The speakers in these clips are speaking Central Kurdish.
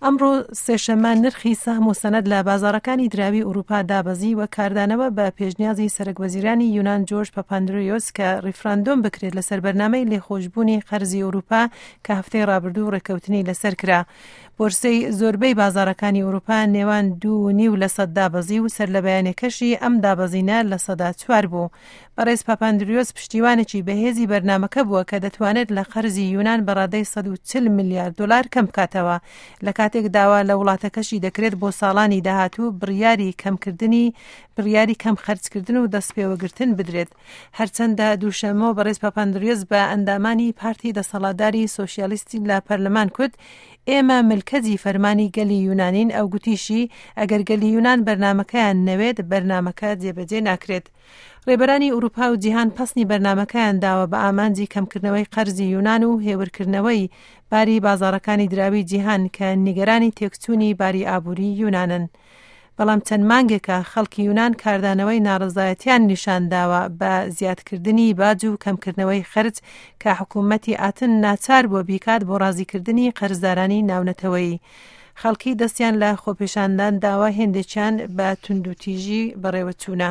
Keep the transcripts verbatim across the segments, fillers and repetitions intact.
ئەمڕۆ سێشەممە نرخی سەهم و سەنەد لە بازاڕەکانی دراوی ئوروپا دابەزی و کاردانەوە بە پێشنیازی سەرۆکوەزیرانی یونان جۆرج پاپاندریۆس کە ڕیفراندۆم بکرێت لەسەر بەرنامەی لێخۆشبوونی قەرزی ئوروپا کە هەفتەی ڕابردوو ڕێکەوتنی لەسەر کرا. بۆرسەی زۆربەی بازاڕەکانی ئوروپا نێوان دوو و نیو لە سەد دابەزی و سەر لە بەیانێکەشی ئەم دابەزینە لە سەدا چوار بوو. بەڕێز پاپاندریۆس پشتیوانێکی بەهێزی بەرنامەکە بووە کە دەتوانێت لە قەرزی یونان بەڕادەی سەد و چل میلیارد دۆلار کەم بکاتەوە، لە کاتێک داوا لە وڵاتەکەشی دەکرێت بۆ ساڵانی داهاتوو بڕیاری کەمکردنی بڕیاری کەم خەرجکردن و دەستپێوەگرتن بدرێت. هەرچەندە دووشەممە بەڕێز پاپاندریۆس بە ئەندامانی پارتی دەسەڵاتداری سۆشیالیستی لە پەرلەمان کوت ئێمە ملکەتی فەرمانی گەلی یونانین، ئەو گوتیشی ئەگەر گەلی یونان بەرنامەکەیان نەوێت بەرنامەکە جێبەجێ ناکرێت. ڕێبەرانی ئوروپا و جیهان پەسنی بەرنامەکەیان داوە بە ئامانجی کەمکردنەوەی قەرزی یونان و هێورکردنەوەی باری بازاڕەکانی دراوی جیهان کە نیگەرانی تێکچوونی باری ئابووری یونانن. بەڵام چەند مانگێکە خەڵکی یونان کاردانەوەی ناڕزایەتیان نیشان داوە بە زیادکردنی باج و کەمکردنەوەی خەرج کە حکوومەتی ئاتن ناچار بۆ بیکات بۆ ڕازیکردنی قەرزدارانی ناونەتەوەی. خەڵکی دەستیان لە خۆپێشاندان داوا هێندێکیان بە توندوتیژی بەڕێوەچوونە.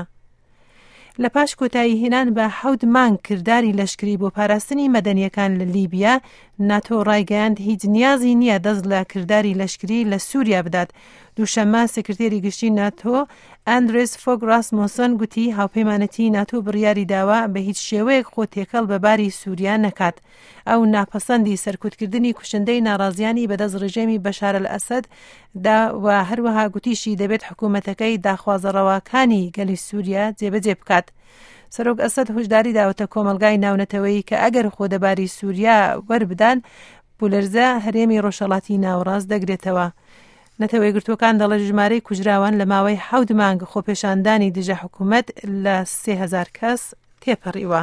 لە پاش کۆتایی هێنان بە حەوت مانگ کردداری لەشکری بۆ پاراستنی مەدەنیەکان لە لیبیا، ناتۆ ڕایگەیاند هیچ نیازی نییە دەست لە کردداری لەشکری لە سووریا بدات. دووشەممە سکرتێری گشتی ناتۆ ئەندرێس فۆگ راسمۆسن گوتی هاوپەیمانەتی ناتۆ بڕیاری داوا بە هیچ شێوەیەک خۆ تێکەڵ بەباری سووریا نەکات. ئەو ناپەسەندی سەرکوتکردنی کوشندەی ناڕازیانی بەدەست ڕژێمی بەشار ئەسەد دا و هەروەها گوتیشی دەبێت حکوومەتەکەی داخوازەڕەواکانی گەلی سووریا جێبەجێ بکات. سەرۆک ئەسەد هۆشداری داوەتە کۆمەلگای ناونەتەوەی کە ئەگەر خۆدەباری سووریا وەربدان بولەرزە هەرێمی ڕۆژهەڵاتی ناوەڕاست دەگرێتەوە. نەتەوەی گرتوەکان دەڵێ ژمارەی کوژراوان لە ماوەی حەوت مانگ خۆپێشاندانی دژە حکوومەت لە سێ هەزار کەس تێپەڕیوە.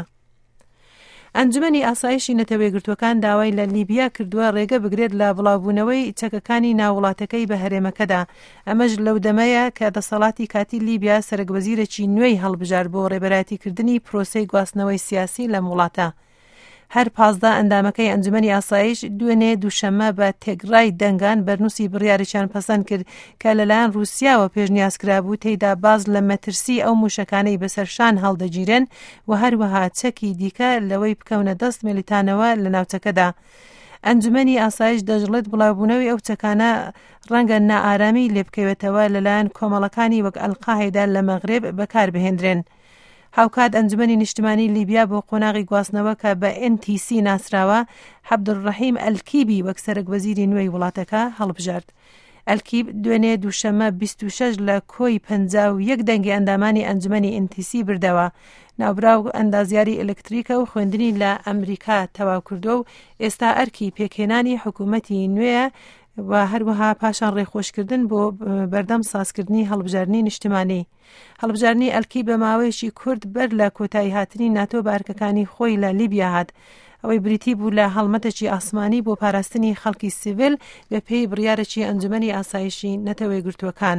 ئەنجومەنی ئاسایشی نەتەوەی گرتوەکان داوای لە لیبیا کردووە ڕێگە بگرێت لە بڵاوبوونەوەی چەکەکانی ناوڵاتەکەی بە هەرێمەکەدا. ئەمەش لەو دەمەیە کە دەسەڵاتی کاتی لیبیا سەرۆکوەزیرێکی نوێی هەڵبژار بۆ ڕێبەرایەتیکردنی پرۆسەی گواستنەوەی سیاسی لە وڵاتە. هەر پازدە ئەندامەکەی ئەنجومەنی ئاسایش دوێنێ دووشەممە بە تێگڕای دەنگان بەرنووسی بڕیارێکیان پەسەند کرد کە لەلایەن رووسیاوە پێشنیازکرابوو تێیدا باز لە مەترسی ئەو موشەکانەی بەسەرشان هەڵدەگیرن و هەروەها چەکی دیکە لەوەی بکەونە دەست مێلیتانەوە لە ناوچەکەدا. ئەنجومەنی ئاسایش دەژڵێت بڵاوبوونەوەی ئەو چەکانە ڕەنگە نائارامی لێبکەوێتەوە لەلایەن کۆمەڵەکانی وەک ئەلقاعیدا لە مەغرب بەکاربهێنرێن. هاوکات ئەنجومەنی نیشتمانی لیبیا بۆ قۆناغی گواستنەوە کە بە ئێن تی سی ناسراوە عەبدوڕەحیم ئەلکیبی وەک سەرۆکوەزیری نوێی وڵاتەکە هەڵبژارد. ئەلکیب دوێنێ دووشەممە بیست و شەش لە کۆی پەنجا و یەک دەنگی ئەندامانی ئەنجومەنی ئێن تی سی بردەوە. ناوبراو ئەندازیاری ئەلکتریکە و خوێندنی لە ئەمریکا تەواو کردووە و ئێستا ئەرکی پێکهێنانی حکوومەتی نوێیە و هەروەها پاشان ڕێخۆشکردن بۆ بەردەم سازکردنی هەڵبژارنی نیشتمانی. هەڵبژارنی ئەلکی بە ماوەیەکی کورد بەر لە کۆتایی هاتنی ناتۆ بارکەکانی خۆی لە لیبیا هات. ئەوەی بریتی بوو لە هەڵمەتێکی ئاسمانی بۆ پاراستنی خەڵکی سیڤیل بە پێی بڕیارێکی ئەنجومەنی ئاسایشی نەتەوەی گرتووەکان.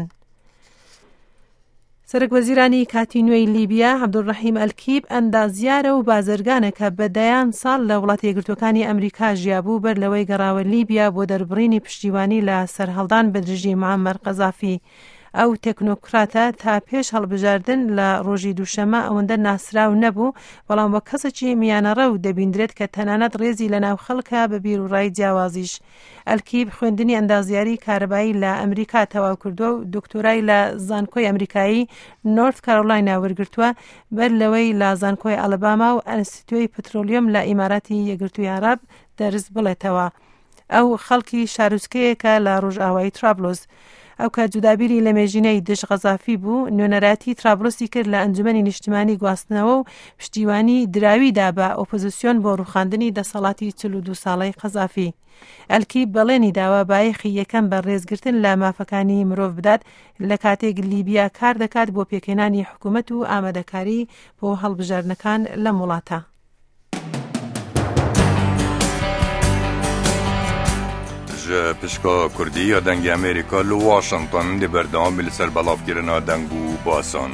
سەرۆکوەزیرانی کاتی نوێی لیبیا عەبدوڕەحیم ئەلکیب ئەندازیارە و بازرگانە کە بەدەیان ساڵ لە وڵاتە یەکگرتووەکانی ئەمریکا ژیابوو بەر لەوەی گەڕاوە لیبیا بۆ دەربڕینی پشتیوانی لە سەرهەڵدان بە دژی موعەمەر قەزافی. ئەو تێکنۆکراتە تا پێش هەڵبژاردن لە ڕۆژی دووشەممە ئەوەندە ناسراو نەبوو، بەڵام وەک کەسێکی میانەڕە و دەبیندرێت کە تەنانەت ڕێزی لە ناو خەڵکە بە بیرروڕای جیاوازیش. ئەلکیب خوێندنی ئەندازیاری کارەبایی لە ئەمریکا تەواو کردووە و دکتۆرای لە زانکۆی ئەمریکایی نۆرت کارۆلاینا وەرگرتووە بەر لەوەی لە زانکۆی ئەلەباما و ئەنستیتوی پترۆلیۆم لە ئیماراتی یەکگرتووی عەرەب دەرس بڵێتەوە. ئەو خەڵکی شارۆچکەیەکە لە ڕۆژئاوایی ترابلۆس. ئەو کە جودابیری لە مێژینەی دژ غەزافی بوو، نوێنەراتی ترابلۆسی کرد لە ئەنجومەنی نیشتمانی گواستنەوە و پشتیوانی دراویدا بە ئۆپۆزیسیۆن بۆ ڕووخاندنی دەسەڵاتی چل و دوو ساڵەی قەزافی. ئەلکی بەڵێنی داوا بایەخی یەکەم بە ڕێزگرتن لە مافەکانی مرۆڤ بدات لە کاتێک لیبیا کار دەکات بۆ پێکهێنانی حکوومەت و ئامادەکاری بۆ هەڵبژاردنەکان لەم وڵاتە. پشکا کردی یا دنگ امریکا لو واشنطن دی بردام بل سر بلاف گرنا دنگو باسان.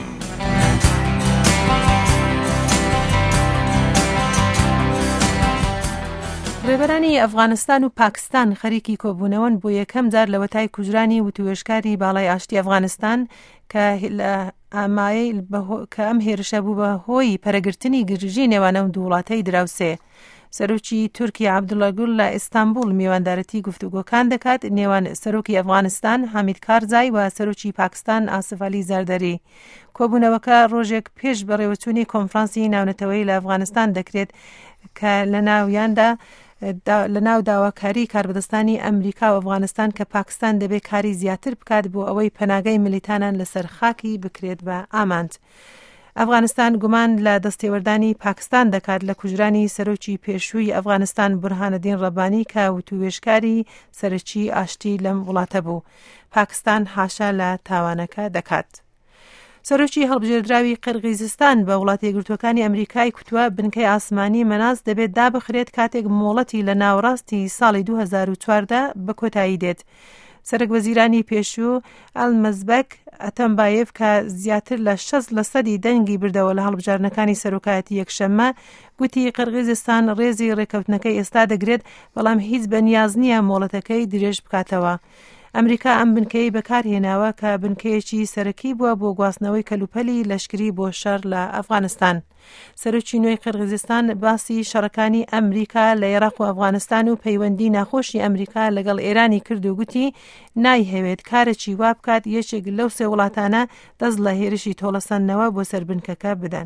سەرێبەرانی ئەفغانستان و پاکستان خەریکی کۆبوونەوەن بۆ یەکەم جار لە وەتای کوژرانی وتوێژکاری باڵای ئاشتی ئەفغانستان کە لە ئامایە کە ئەم هێرشە بوو بە هۆی پەرەگرتنی گرژی نێوانە و دوو وڵاتەی دراوسێ. سەرۆکی تورکیا عەبدوڵڵا گول لە ئیستانبول میواندارەتی گفتوگۆکان دەکات نێوان سەرۆکی ئەفغانستان حامید کارزای و سەرۆکی پاکستان ئاسف عەلی زەردەری. کۆبوونەوەکە ڕۆژێک پێش بەڕێوەچوونی کۆنفرانسی ناونەتەوەی لە ئەفغانستان دەکرێت کە لە ناویاندا لە ناو داواکاری کاربەدەستانی ئەمریکا و ئەفغانستان کە پاکستان دەبێت کاری زیاتر بکات بۆ ئەوەی پەناگای ملیتانان لەسەر خاکی بکرێت بە ئامانج. ئەفغانستان گومان لە دەستێوەردانی پاکستان دەکات لە کوژرانی سەرۆکی پێشووی ئەفغانستان بورهانەدین ڕەبانی کە وتوێژکاری سەرەکی ئاشتی لەم وڵاتە بوو. پاکستان حاشا لە تاوانەکە دەکات. سەرۆکی هەڵبژێردراوی قرغیزستان بە وڵاتە یەکگرتووەکانی ئەمریکای کوتووە بنکەی ئاسمانی مەناس دەبێت دابخرێت کاتێک مۆڵەتی لە ناوەڕاستی ساڵی دوو هەزار و چواردە بە کۆتایی دێت. سەرۆکوەزیرانی پێشوو ئەلمەزبەک ئەتەمبایێف کە زیاتر لە شەست لە سەدی دەنگی بردەوە لە هەڵبژاردنەکانی سەرۆکایەتی یەکشەممە گوتی قرغیزستان ڕێزی ڕێکەوتنەکەی ئێستا دەگرێت بەڵام هیچ بەنیاز نییە مۆڵەتەکەی درێژ بکاتەوە. ئەمریکا ئەم بنکەی بەکارهێناوە کە بنکەیەکی سەرەکی بووە بۆ گواستنەوەی کەلوپەلی لەشکری بۆ شەڕ لە ئەفغانستان. سەرۆکی نوێی قرغیزستان باسی شەڕەکانی ئەمریکا لە عێراق و ئەفغانستان و پەیوەندی ناخۆشی ئەمریکا لەگەڵ ئێرانی کرد و گوتی نایهەوێت کارێکی وا بکات یەکێک لەو سێ وڵاتانە دەست لە هێرشی تۆڵەسەندنەوە بۆ سەر بنکەکە بدەن.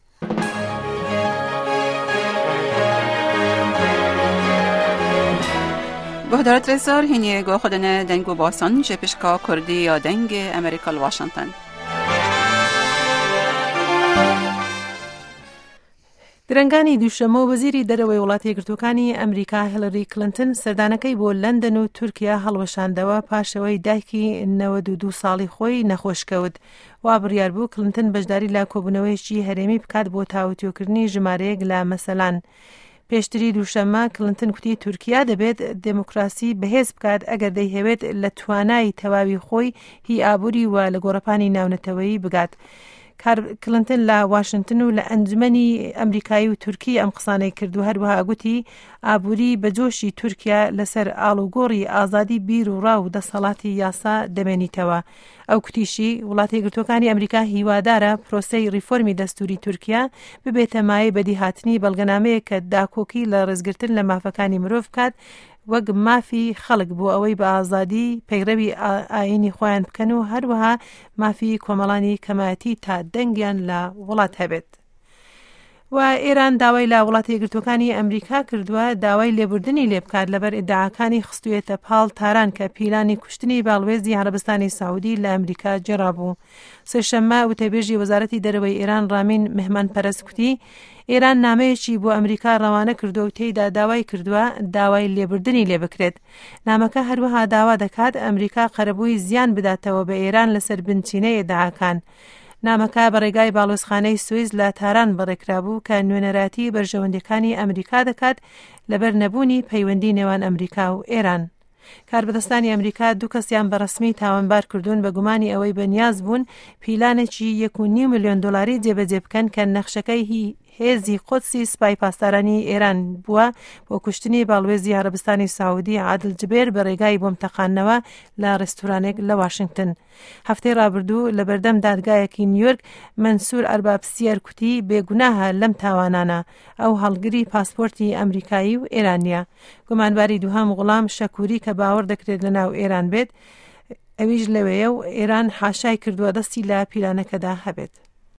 گهدارت رزار هینیه گو خودنه دنگو باسان جپشکا کردی یا دنگ امریکا واشنگتن. درەنگانی دووشەمە وەزیری دەرەوەی وڵاتە یەکگرتووەکانی ئەمریکا هیلاری کلنتن سەردانەکەی بۆ لەندەن و تورکیا هەڵوەشاندەوە پاشەوەی دایکی نەوەد و دوو ساڵی خۆی نەخۆشکەوت. وا بڕیار بوو کلنتن بەشداری لە کۆبوونەوەیەکی هەرێمی بکات بۆ تاوتوێکردنی ژمارەیەک لە مەسەلان. پێشتری دووشەمە کلنتن کوتی تورکیا دەبێت دموکراسی بەهێز بکات ئەگەر دەیهەوێت لە توانای تەواوی خۆی هی ئابووری و لە گۆڕەپانی ناونەتەوەیی بگات. کلنتن لە واشنگتن و لە ئەنجومەنی ئەمریکایی و تورکی ئەم قسانەی کرد و هەروەها گوتی ئابووری بەجۆشی تورکیا لەسەر ئاڵوگۆڕی ئازادی بیر و ڕاو دەسەڵاتی یاسا دەمێنیتەوە. ئەو کوتیشی وڵاتە یەکگرتووەکانی ئەمریکا هیوادارە پرۆسەی ریفۆرمی دەستوری تورکیا ببێتە مایە بەدیهاتنی بەڵگەنامەیە کە داکۆکی لە ڕێزگرتن لە مافەکانی مرۆڤ بکات وەک مافی خەڵک بۆ ئەوەی بە ئازادی پەیڕەوی ئاینی خۆیان بکەن و هەروەها مافی کۆمەڵانی کەمایەتی تا دەنگیان لە وڵات هەبێت. و ئێران داوای لە وڵاتە یەکگرتووەکانی ئەمریکا کردووە داوای لێبوردنی لێ بکات لەبەر ئیدعاکانی خستوویەتە پاڵ تاران کە پیلانی کوشتنی باڵوێزی عەرەبستانی سعودی لە ئەمریکا جێڕابوو. سێشەممە وتەبێژی وەزارەتی دەرەوەی ئێران ڕامین مهمانپەرست کوتی ئێران نامەیەکی بۆ ئەمریکا ڕەوانە کردو و تێیدا داوای کردووە داوای لێبوردنی لێ بکرێت. نامەکە هەروەها داوا دەکات ئەمریکا قەرەبووی زیان بداتەوە بە ئێران لەسەر بنچینەی ئیدعاکان. نامەکە بەڕێگای باڵۆزخانەی سویس لە تاران بەڕێکرابوو کە نوێنەراتی بەرژەوەندەکانی ئەمریکا دەکات لەبەر نەبوونی پەیوەندی نێوان ئەمریکا و ئێران. کاربەدەستانی ئەمریکا دوو کەسیان بەڕسمی تاوانبار کردوون بە گومانی ئەوەی بەنیاز بوون پیلانێکی یەک و نیو ملیۆن دۆلاری جێبەجێ بکەن کە نەخشەکەی هی هێزی قودسی سپای پاسدارانی ئێران بووە بۆ کوشتنی باڵوێزی عەرەبستانی سعودی عادل جبێر بە ڕێگای بۆم تەقاندنەوە لە ڕێستورانێک لە واشنگتن. هەفتەی ڕابردوو لە بەردەم دادگایەکی نیویۆرک منسوور ئەرباب سیەر کوتی بێگوناهە لەم تاوانانە ئەو هەڵگری پاسپۆرتی ئەمریکایی و ئێرانیە. گومانباری دووهەم غوڵام شەکووری کە باوەڕ دەکرێت لە ناو ئێران بێت ئەویش لەوەیە و ئێران حاشای کردووە دەستی لە پیلانەکەدا هەبێت.